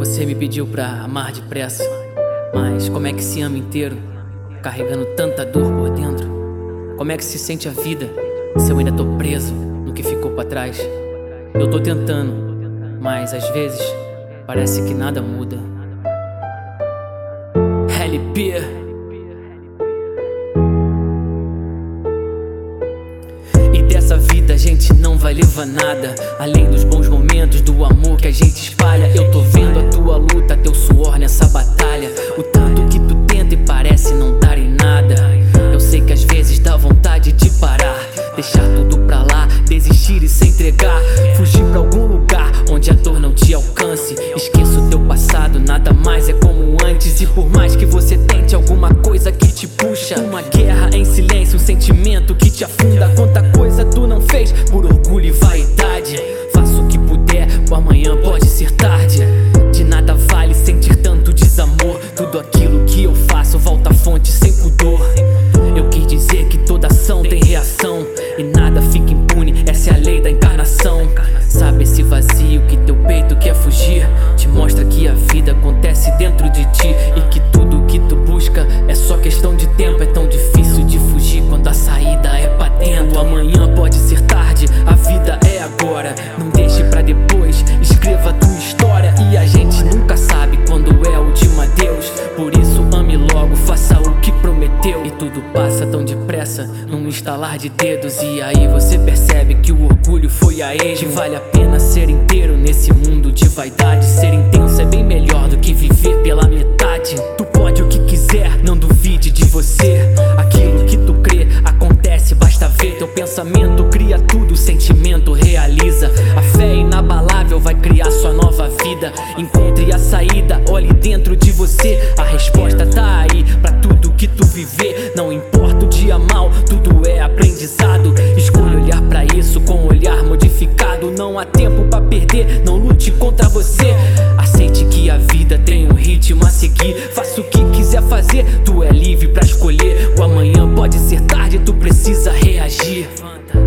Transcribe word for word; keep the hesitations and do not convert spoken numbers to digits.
Você me pediu pra amar depressa, mas como é que se ama inteiro, carregando tanta dor por dentro? Como é que se sente a vida, se eu ainda tô preso no que ficou pra trás? Eu tô tentando, mas às vezes parece que nada muda. L P. E dessa vida a gente não vai levar nada, além dos bons momentos, do amor que a gente espalha. Eu tô vendo a tua luta, teu suor nessa batalha, o tanto que tu tenta e parece não dar em nada. Eu sei que às vezes dá vontade de parar, deixar tudo pra lá, desistir e se entregar, fugir pra algum lugar onde a dor não te alcance. Esqueça o teu passado, nada mais é como antes. E por mais que você tente alguma coisa que te puxa, uma guerra em silêncio, um sentimento que te afunda. Quanta coisa tu não fez por orgulho e vaidade. Faça o que puder, o amanhã pode ser tarde. De nada vale sentir tanto desamor. Tudo aquilo que eu faço volta à fonte sem pudor. Eu quis dizer que toda ação tem reação e nada fica impune, essa é a lei da encarnação. Sabe esse vazio que teu peito quer fugir? Te mostra que a vida acontece dentro de ti e que tudo que tu busca é só questão de tempo. É tão difícil de fugir quando a saída é pra dentro. O amanhã pode ser tarde, a vida é agora. Não deixe pra depois, escreva a tua história. E a gente nunca sabe quando é a última adeus. Por isso ame logo, faça o que prometeu. E tudo passa tão depressa, num estalar de dedos. E aí você percebe que o orgulho foi a ele. Que vale a pena ser inteiro nesse mundo de vaidade. Ser intenso é bem melhor do que viver pela metade. Tu pode o que quiser, não duvide de você. Aquilo que tu crê acontece, basta ver. Teu pensamento cria tudo, o sentimento realiza. A fé é inabalável, vai criar sua nova vida. Encontre a saída, olhe dentro de você. A resposta tá aí pra tudo que tu viver. Não importa o dia mal, tudo é aprendizado. Escolha olhar pra isso com um olhar modificado. Não há tempo pra perder, não lute contra você. Aceite que a vida tem um ritmo a seguir. Faça o que quiser fazer, tu é livre pra escolher. O amanhã pode ser tarde, tu precisa reagir.